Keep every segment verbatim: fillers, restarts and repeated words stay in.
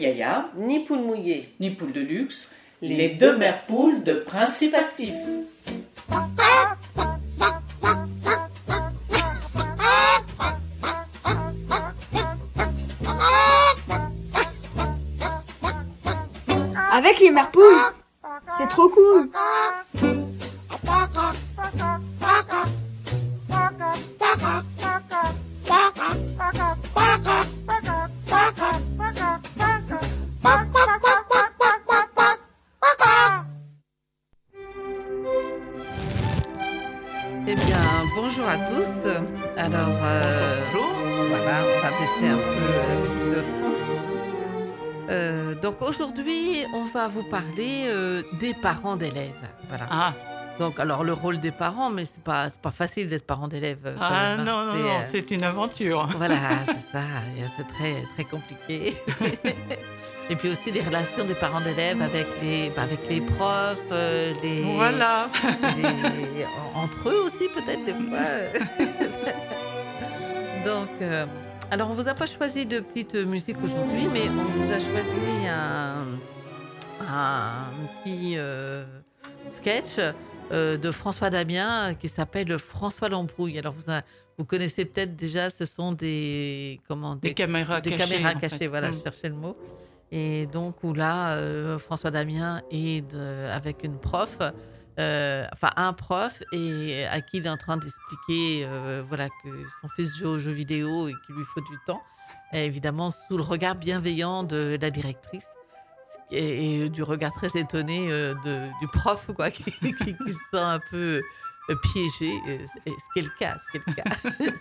yaya, ni poule mouillée, ni poule de luxe, les, les deux mères poules de principe actif. Avec les mères poules, c'est trop cool. Eh bien, bonjour à tous. Alors, euh, bonjour. Voilà, on va baisser un peu la musique de fond. Euh, donc aujourd'hui, on va vous parler euh, des parents d'élèves. Voilà. Ah. Donc, alors le rôle des parents, mais c'est pas c'est pas facile d'être parent d'élèves. Ah même, non hein. non c'est, non, euh, c'est une aventure. Voilà, c'est ça. C'est très très compliqué. Et puis aussi les relations des parents d'élèves avec les bah, avec les profs, euh, les Voilà. les- entre eux aussi peut-être des fois. Donc, euh, alors on vous a pas choisi de petite musique aujourd'hui, mais on vous a choisi un, un petit euh, sketch euh, de François Damien qui s'appelle François l'embrouille. Alors vous, a- vous connaissez peut-être déjà, ce sont des comment Des caméras des cachées. caméras en cachées. fait. Voilà, Mm. je cherchais le mot. Et donc où là, euh, François Damien est de- avec une prof. Euh, enfin un prof et à qui il est en train d'expliquer euh, voilà que son fils joue aux jeux vidéo et qu'il lui faut du temps, et évidemment sous le regard bienveillant de la directrice et, et du regard très étonné euh, de, du prof quoi qui, qui, qui se sent un peu euh, piégé, euh, ce qui est le cas, ce qui est le cas.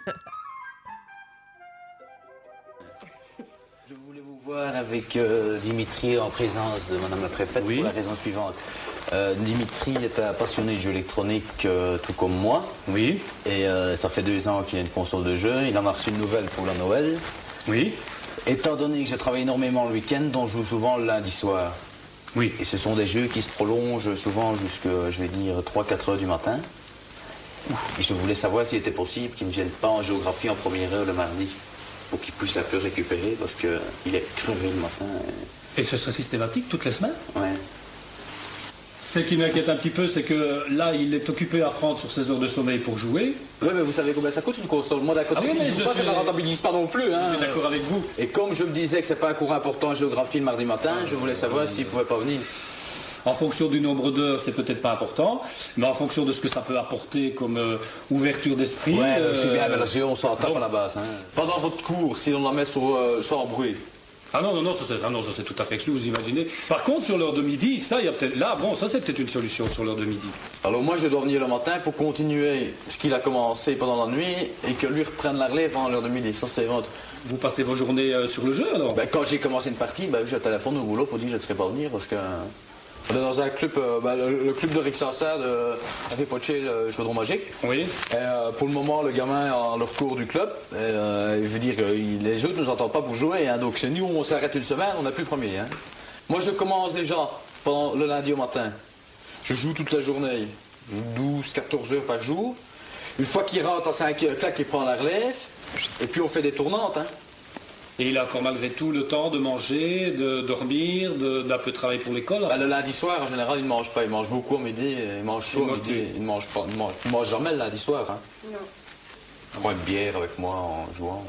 Je voulais vous voir avec euh, Dimitri en présence de Madame la Préfète Oui. pour la raison suivante. Euh, Dimitri est un passionné de jeux électroniques euh, tout comme moi. Oui, Et euh, ça fait deux ans qu'il a une console de jeu. Il en a reçu une nouvelle pour la Noël. oui, Étant donné que je travaille énormément le week-end, dont je joue souvent le lundi soir. oui. Et ce sont des jeux qui se prolongent souvent jusqu'à, je vais dire, trois quatre heures du matin. Et je voulais savoir s'il était possible qu'ils ne viennent pas en géographie en première heure le mardi. Pour qu'il puisse un peu récupérer parce qu'il est crevé le matin. Et ce serait systématique toutes les semaines? Ouais. Ce qui m'inquiète un petit peu, c'est que là, il est occupé à prendre sur ses heures de sommeil pour jouer. Oui, mais vous savez combien ça coûte une console? Moi, d'un côté, Ah oui, si mais je joue je pas, suis- ça ne rentabilise pas non plus. Hein. Je suis d'accord avec vous. Et comme je me disais que c'est pas un cours important en géographie le mardi matin, je voulais savoir s'il pouvait pas venir. En fonction du nombre d'heures, c'est peut-être pas important, mais en fonction de ce que ça peut apporter comme euh, ouverture d'esprit. Ouais, euh, je sais bien, mais la géo, on s'en tape donc- à la base. Hein. Pendant votre cours, si on la met sur, euh, sans bruit. Ah non, non, non, ça c'est, ah non, ça c'est tout à fait exclu, vous imaginez. Par contre, sur l'heure de midi, ça, il y a peut-être. Là, bon, ça c'est peut-être une solution sur l'heure de midi. Alors moi, je dois venir le matin pour continuer ce qu'il a commencé pendant la nuit et que lui reprenne la relève pendant l'heure de midi. Ça, c'est votre... Vous passez vos journées euh, sur le jeu alors? Ben, quand j'ai commencé une partie, ben, j'ai un téléphone au boulot pour dire que je ne serais pas venir parce que... On est dans un club, euh, ben, le, le club de Rixensart de Harry Potter, le Chaudron Magique. Oui. Et, euh, pour le moment, le gamin est en leur cours du club. Et, euh, il veut dire que il- les autres ne nous entendent pas pour jouer. Hein, donc c'est nous, on s'arrête une semaine, on n'est plus premier. Hein. Moi, je commence déjà pendant le lundi au matin. Je joue toute la journée. Je joue douze, quatorze heures par jour. Une fois qu'il rentre à cinq heures, clac, il prend la relève. Et puis on fait des tournantes. Hein. Et il a encore malgré tout le temps de manger, de dormir, de- d'un peu travailler pour l'école. Ben, le lundi soir, en général, il ne mange pas. Il mange beaucoup au midi. Il mange chaud Il au mange midi. plus. Il ne mange, pas, il mange, il mange jamais le lundi soir. Hein. Non. Il prend une bière avec moi en jouant.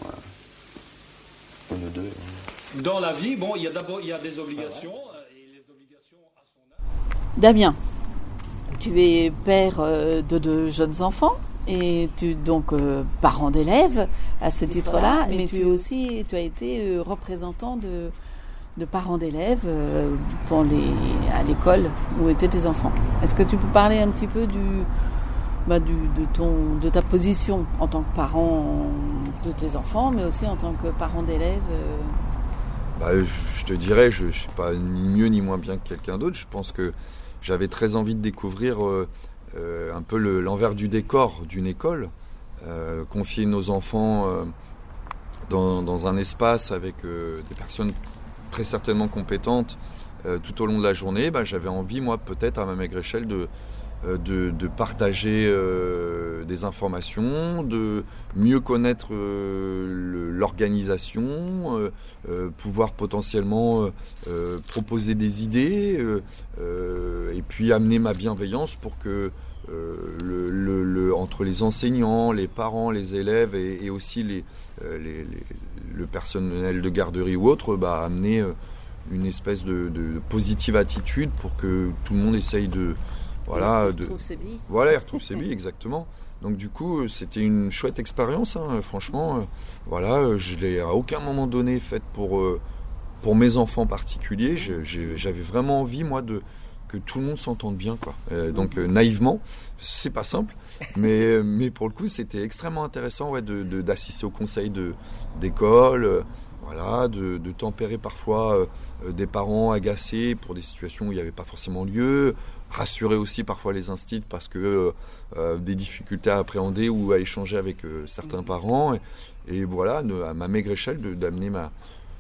euh, Une ou deux. hein. Dans la vie, bon, il y a d'abord il y a des obligations. euh, Et les obligations à son âge. Damien, tu es père euh, de deux jeunes enfants et tu donc euh, parent d'élèves à ce titre-là, mais tu es aussi tu as été euh, représentant de, de parents d'élèves euh, pour les à l'école où étaient tes enfants. Est-ce que tu peux parler un petit peu du bah, du de ton de ta position en tant que parent de tes enfants, mais aussi en tant que parent d'élèves euh... Bah, je, je te dirais, je ne suis pas ni mieux ni moins bien que quelqu'un d'autre. Je pense que j'avais très envie de découvrir euh, euh, un peu le, l'envers du décor d'une école, euh, confier nos enfants euh, dans, dans un espace avec euh, des personnes très certainement compétentes euh, tout au long de la journée. Bah, j'avais envie, moi, peut-être à ma maigre échelle, de, euh, de, de partager euh, des informations, de mieux connaître euh, le, l'organisation, euh, euh, pouvoir potentiellement euh, euh, proposer des idées euh, euh, et puis amener ma bienveillance pour que euh, le, le, le, entre les enseignants, les parents, les élèves et, et aussi les, euh, les, les, le personnel de garderie ou autre, bah, amener euh, une espèce de, de, de positive attitude pour que tout le monde essaye de... Voilà, il de, retrouve ses billes. Voilà, il retrouve ses billes, exactement. Donc du coup, c'était une chouette expérience, hein, franchement. Euh, voilà, je l'ai à aucun moment donné faite pour, euh, pour mes enfants particuliers. Je, j'ai, j'avais vraiment envie, moi, de, que tout le monde s'entende bien, quoi. Euh, donc euh, naïvement, c'est pas simple, mais, mais pour le coup, c'était extrêmement intéressant ouais, de, de, d'assister au conseil de, d'école, euh, voilà, de, de tempérer parfois euh, des parents agacés pour des situations où il n'y avait pas forcément lieu, rassurer aussi parfois les instits parce que euh, des difficultés à appréhender ou à échanger avec euh, certains parents et, et voilà, de, à ma maigre échelle, de, d'amener ma,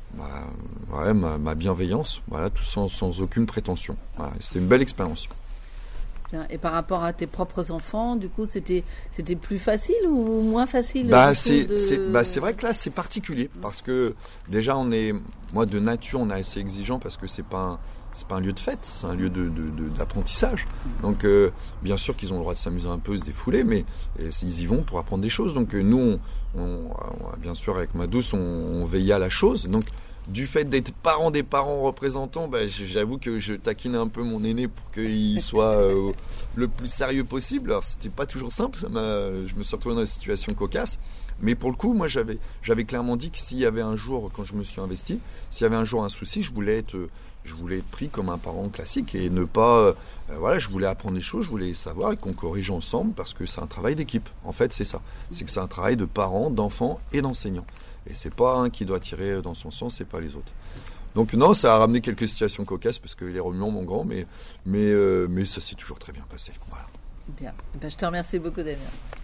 ma, ouais, ma, ma bienveillance, voilà, tout sans, sans aucune prétention. Voilà, c'était une belle expérience. Bien. Et par rapport à tes propres enfants, du coup, c'était, c'était plus facile ou moins facile bah, du coup, c'est, de... c'est, bah, c'est vrai que là, c'est particulier parce que déjà, on est, moi, de nature, on est assez exigeant parce que c'est pas un, c'est pas un lieu de fête, c'est un lieu de, de, de, d'apprentissage. Donc, euh, bien sûr qu'ils ont le droit de s'amuser un peu, se défouler, mais et, ils y vont pour apprendre des choses. Donc, euh, nous, on, on, on, bien sûr, avec ma douce, on, on veillait à la chose. Donc, du fait d'être parent des parents représentants, bah, j'avoue que je taquine un peu mon aîné pour qu'il soit euh, le plus sérieux possible. Alors, c'était pas toujours simple, ça m'a, je me suis retrouvé dans des situations cocasses. Mais pour le coup, moi, j'avais, j'avais clairement dit que s'il y avait un jour, quand je me suis investi, s'il y avait un jour un souci, je voulais être, je voulais être pris comme un parent classique et ne pas, euh, voilà, je voulais apprendre des choses, je voulais savoir et qu'on corrige ensemble parce que c'est un travail d'équipe. En fait, c'est ça. C'est que c'est un travail de parents, d'enfants et d'enseignants. Et c'est pas un qui doit tirer dans son sens, c'est pas les autres. Donc non, ça a ramené quelques situations cocasses parce que les remuants, mon grand, mais, mais, euh, mais ça s'est toujours très bien passé. Voilà. Bien. Ben, je te remercie beaucoup, Damien.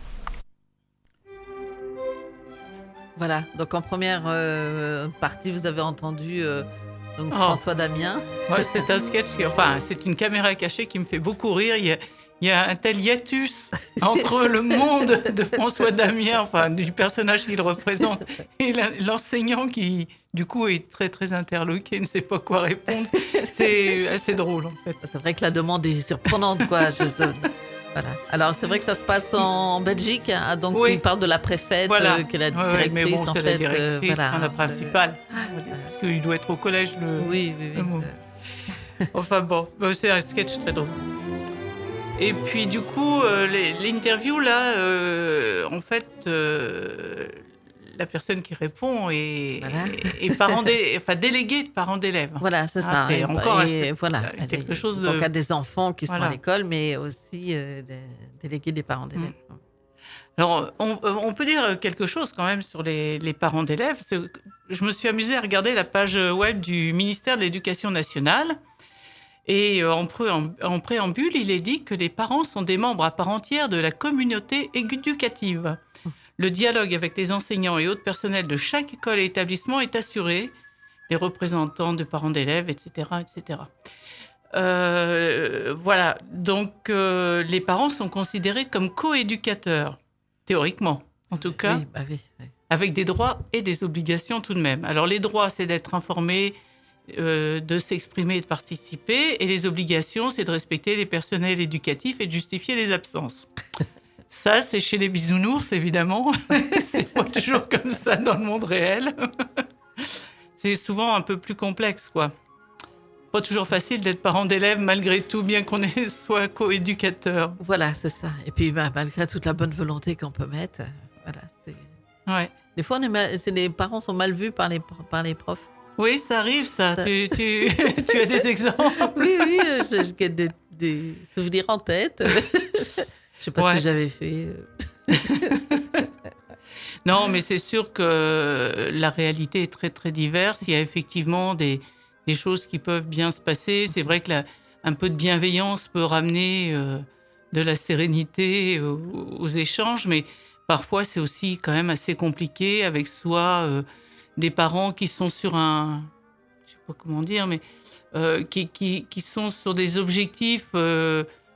Voilà, donc en première euh, partie, vous avez entendu euh, donc Oh. François Damien. Ouais, c'est un sketch, qui- enfin, c'est une caméra cachée qui me fait beaucoup rire. Il y a, il y a un tel hiatus entre le monde de François Damien, enfin, du personnage qu'il représente, et la- l'enseignant qui, du coup, est très, très interloqué, ne sait pas quoi répondre. C'est assez drôle, en fait. C'est vrai que la demande est surprenante, quoi. Je- je- Voilà. Alors, c'est vrai que ça se passe en Belgique, hein, donc Oui. il parle de la préfète, Voilà. euh, qui est la Ouais, ouais, directrice, mais bon, en c'est fait. la directrice, euh, voilà. enfin, la principale. Euh, Parce qu'il doit être au collège, le... Oui, oui, oui. le mot. Enfin bon, bah, c'est un sketch très drôle. Et puis du coup, euh, les- l'interview là, euh, en fait, euh, la personne qui répond est, Voilà. est parent d'é- enfin, délégué de parents d'élèves. Voilà, c'est Ah, ça. c'est Et- encore et assez- voilà, quelque Elle est- chose Donc, de- il y a des enfants qui sont Voilà. à l'école, mais aussi euh, des délégués des parents d'élèves. Alors, on, on peut dire quelque chose quand même sur les, les parents d'élèves. C'est que Je me suis amusée à regarder la page web du ministère de l'Éducation nationale. Et euh, en, pré- en- en préambule, il est dit que les parents sont des membres à part entière de la communauté éducative. Le dialogue avec les enseignants et autres personnels de chaque école et établissement est assuré, les représentants de parents d'élèves, et cetera, et cetera. Euh, voilà, donc euh, les parents sont considérés comme co-éducateurs, théoriquement, en tout cas, Oui, bah oui, oui. avec des droits et des obligations tout de même. Alors les droits, c'est d'être informé, euh, de s'exprimer et de participer, et les obligations, c'est de respecter les personnels éducatifs et de justifier les absences. Ça, c'est chez les bisounours, évidemment. C'est pas toujours comme ça dans le monde réel. C'est souvent un peu plus complexe, quoi. Pas toujours facile d'être parent d'élèves, malgré tout, bien qu'on ait- soit co-éducateur. Voilà, c'est ça. Et puis, bah, malgré toute la bonne volonté qu'on peut mettre, euh, voilà. c'est- Ouais. Des fois, on est mal- c'est les parents sont mal vus par les, par les profs. Oui, ça arrive, ça. Ça- Tu, tu, tu as des exemples? Oui, oui, euh, je, je garde des, des souvenirs en tête. Je sais pas Ouais. ce que j'avais fait. euh. Non, mais c'est sûr que la réalité est très, très diverse. Il y a effectivement des, des choses qui peuvent bien se passer. C'est vrai que la- un peu de bienveillance peut ramener euh, de la sérénité aux, aux échanges, mais parfois c'est aussi quand même assez compliqué avec soit euh, des parents qui sont sur un... Je sais pas comment dire, mais euh, qui, qui, qui sont sur des objectifs... euh,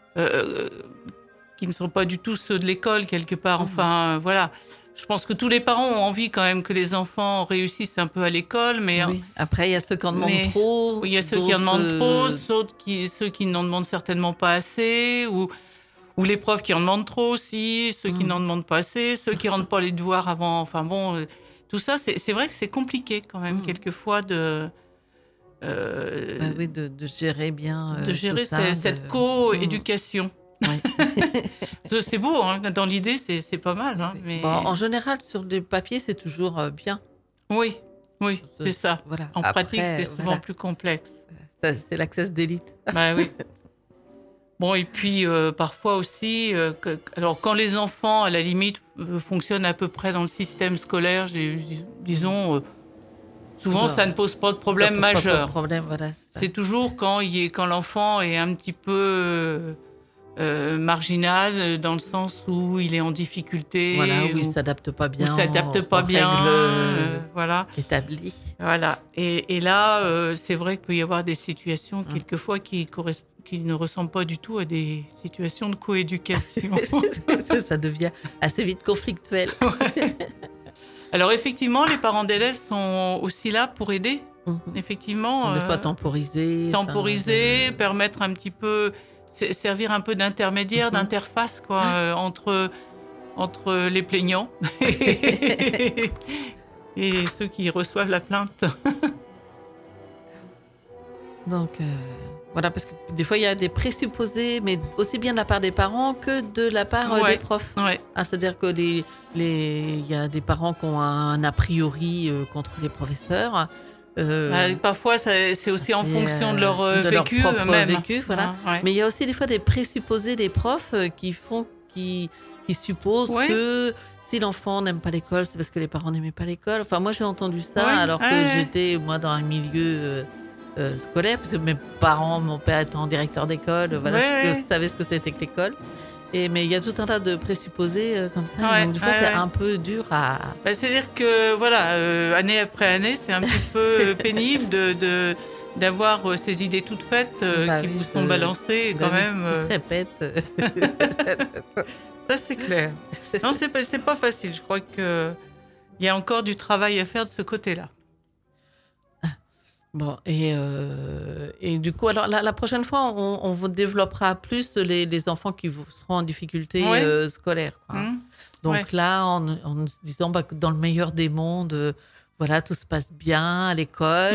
euh, qui ne sont pas du tout ceux de l'école, quelque part. Enfin, mmh. voilà. Je pense que tous les parents ont envie quand même que les enfants réussissent un peu à l'école, mais oui. Après il y a ceux qui en demandent mais, trop. Il y a ceux qui en demandent trop, ceux qui, ceux qui n'en demandent certainement pas assez, ou, ou les profs qui en demandent trop aussi, ceux mmh. qui n'en demandent pas assez, ceux qui rendent pas les devoirs avant. Enfin bon, tout ça, c'est, c'est vrai que c'est compliqué quand même mmh. quelquefois de, euh, bah oui, de, de gérer bien euh, de gérer tout ça, ces, de... cette co-éducation. Mmh. Ouais. C'est beau, hein. Dans l'idée, c'est, c'est pas mal. Hein, mais... bon, en général, sur des papiers, c'est toujours euh, bien. Oui, oui, c'est ça. Voilà. En Après, pratique, c'est souvent voilà. plus complexe. Ça, c'est l'accès d'élite. Bah oui. Bon, et puis euh, parfois aussi, euh, que, alors quand les enfants, à la limite, euh, fonctionnent à peu près dans le système scolaire, j'ai, disons, euh, souvent, non, ça ne pose pas de problème pose majeur. Pas de problème, voilà, c'est, c'est toujours quand, il est, quand l'enfant est un petit peu... Euh, Euh, marginal dans le sens où il est en difficulté, voilà, où où il s'adapte pas bien, où s'adapte pas bien, euh, voilà, établi. Voilà. Et, et là, euh, c'est vrai qu'il peut y avoir des situations mmh. quelquefois qui correspondent, qui ne ressemblent pas du tout à des situations de coéducation. Ça devient assez vite conflictuel. Ouais. Alors effectivement, les parents d'élèves sont aussi là pour aider. Mmh. Effectivement, des euh, fois temporiser, temporiser, enfin, permettre un petit peu. Servir un peu d'intermédiaire, mmh. d'interface quoi, euh, entre, entre les plaignants et, et ceux qui reçoivent la plainte. Donc, euh, voilà, parce que des fois, il y a des présupposés, mais aussi bien de la part des parents que de la part ouais. des profs. Ouais. Ah, c'est-à-dire que les, les, y a des parents qui ont un a priori euh, contre les professeurs. Euh, bah, parfois, ça, c'est aussi en fonction euh, de leur euh, de vécu leur propre eux-mêmes. Vécu, voilà. Ah, ouais. Mais il y a aussi des fois des présupposés des profs euh, qui font, qui, qui supposent ouais. que si l'enfant n'aime pas l'école, c'est parce que les parents n'aimaient pas l'école. Enfin, moi, j'ai entendu ça ouais. alors que ouais. j'étais moi dans un milieu euh, euh, scolaire, parce que mes parents, mon père étant directeur d'école, voilà, ouais. je, je savais ce que c'était que l'école. Et, mais il y a tout un tas de présupposés euh, comme ça, ouais, donc des fois ouais, c'est ouais. un peu dur à... Bah, c'est-à-dire que, voilà, euh, année après année, c'est un petit peu pénible de, de, d'avoir euh, ces idées toutes faites euh, bah, qui oui, vous sont euh, balancées bah quand oui, même. Euh... Qui se répètent. Ça, c'est clair. Non, c'est pas, c'est pas facile. Je crois qu'il y a encore du travail à faire de ce côté-là. Bon, et, euh, et du coup, alors la, la prochaine fois, on, on vous développera plus les, les enfants qui vous seront en difficulté ouais. euh, scolaire. Quoi. Mmh. Donc ouais. là, en, en se disant bah, que dans le meilleur des mondes, euh, voilà, tout se passe bien à l'école.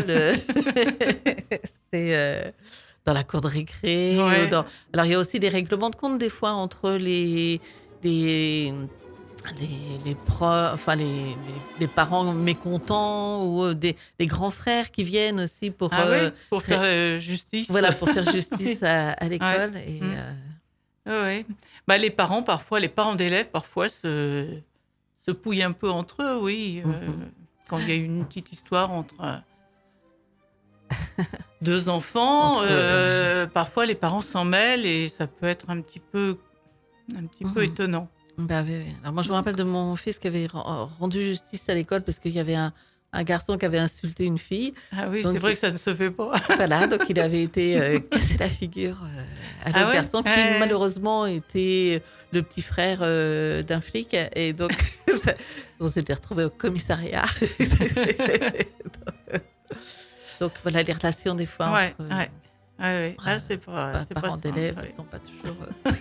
C'est euh, dans la cour de récré. Ouais. Dans... Alors, il y a aussi des règlements de compte des fois entre les... les Les, les, pro, enfin les, les, les parents mécontents ou euh, des, des grands frères qui viennent aussi pour, ah euh, oui, pour faire euh, justice. Voilà, pour faire justice à, à l'école. Ouais. Et, mmh. euh... oui. Bah, les parents, parfois, les parents d'élèves, parfois, se, se pouillent un peu entre eux, oui. Mmh. Euh, quand il y a une petite histoire entre euh, deux enfants, entre, euh, euh... parfois les parents s'en mêlent et ça peut être un petit peu, un petit mmh. peu étonnant. Bah oui, oui. Alors moi, je me rappelle de mon fils qui avait rendu justice à l'école parce qu'il y avait un, un garçon qui avait insulté une fille. Ah oui, donc, c'est vrai il... que ça ne se fait pas. Voilà, donc il avait été euh, cassé la figure euh, à l'autre ah ouais garçon qui ouais. malheureusement était le petit frère euh, d'un flic. Et donc, on s'était retrouvés au commissariat. donc, donc voilà, les relations des fois ouais, entre... Ouais, ouais, ouais. Ah, c'est pas, pas c'est parents pas d'élèves, ouais. ils ne sont pas toujours...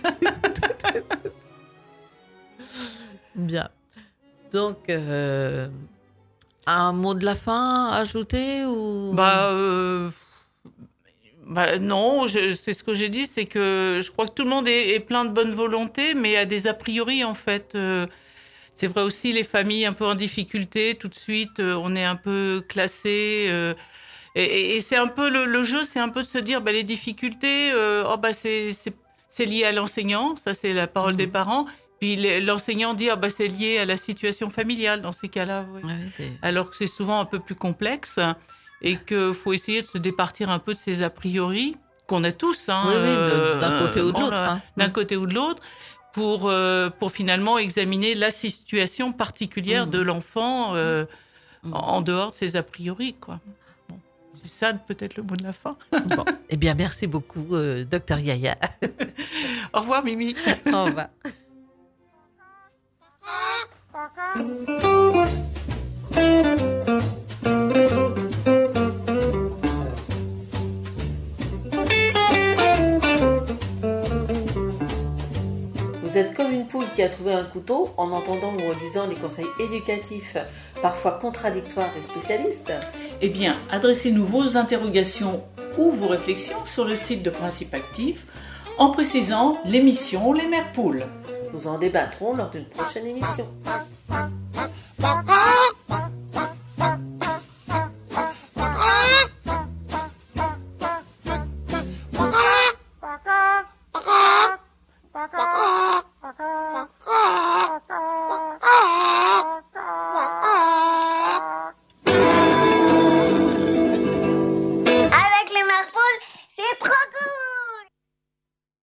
Bien. Donc, euh, un mot de la fin à ajouter ou... Bah, euh, bah non, je, c'est ce que j'ai dit, c'est que je crois que tout le monde est, est plein de bonne volonté, mais a des a priori en fait. Euh, c'est vrai aussi les familles un peu en difficulté, tout de suite euh, on est un peu classé. Euh, et, et c'est un peu le, le jeu, c'est un peu de se dire bah, les difficultés, euh, oh, bah, c'est, c'est, c'est lié à l'enseignant, ça c'est la parole mmh. des parents. Puis l'enseignant dit ah bah c'est lié à la situation familiale dans ces cas-là, oui. Ouais, alors que c'est souvent un peu plus complexe et qu'il faut essayer de se départir un peu de ces a priori qu'on a tous, hein, oui, oui, de, d'un côté ou de l'autre, euh, hein. d'un côté ou de l'autre, pour euh, pour finalement examiner la situation particulière mmh. de l'enfant euh, mmh. en dehors de ces a priori, quoi. Bon. C'est ça peut-être le mot de la fin. Bon, eh bien, merci beaucoup, euh, docteur Yaya. Au revoir, Mimi. Au revoir. Vous êtes comme une poule qui a trouvé un couteau en entendant ou en lisant les conseils éducatifs, parfois contradictoires des spécialistes. Eh bien, adressez-nous vos interrogations ou vos réflexions sur le site de Principe Actif en précisant l'émission Les Mères Poules. Nous en débattrons lors d'une prochaine émission. Papa